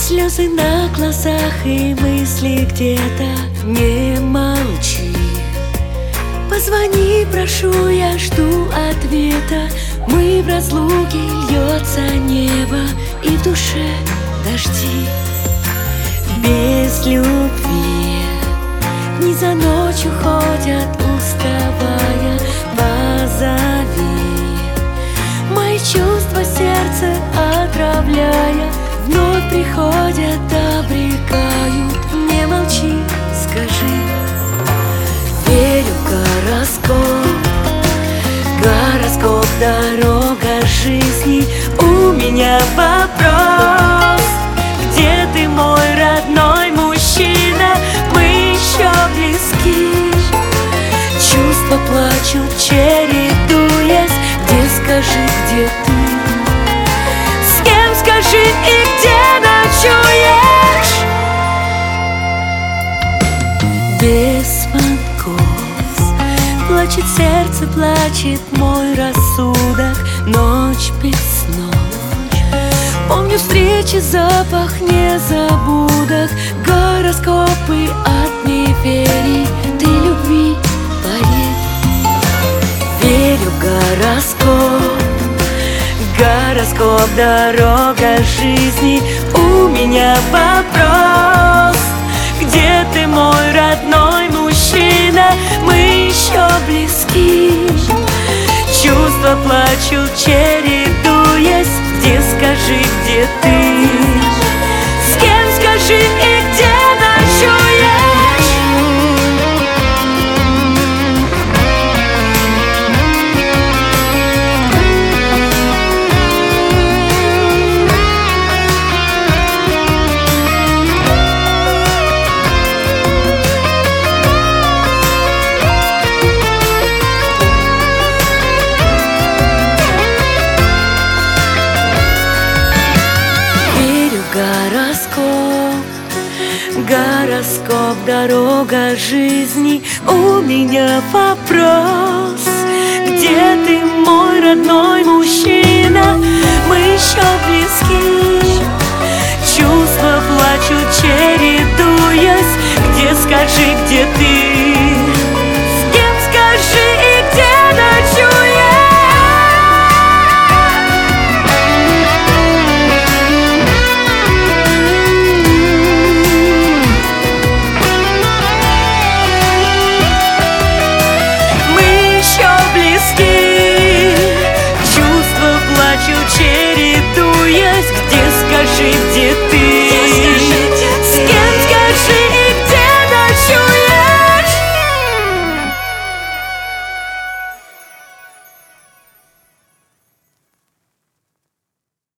Слезы на глазах и мысли где-то. Не молчи, позвони, прошу, я жду ответа. Мы в разлуке, льется небо, и в душе дожди. Без любви дни за ночью ходят, уставая. Позови мои чувства, сердце отравляя. Вновь приходят, обрекают. Не молчи, скажи. Верю в гороскоп, гороскоп, дорога жизни. У меня вопрос: где ты, мой родной мужчина? Мы еще близки. Чувства плачут, чередуясь. Где, скажи, где ты? С кем, скажи, и где ночуешь? Без звонков плачет сердце, плачет мой рассудок. Ночь без снов, помню встречи, запах незабудок. Гороскопы от неверий, ты любви поверь. Верю в гороскоп, гороскоп, дорога жизни. У меня вопрос: где ты, мой родной мужчина? Мы еще близки. Чувства плачут, чередуясь. Где, скажи, где ты? С кем, скажи, и где ночуешь? Гороскоп, дорога жизни. У меня вопрос: где ты, мой родной мужчина? Мы еще близки. Чувства плачут, чередуясь. Где, скажи, где ты?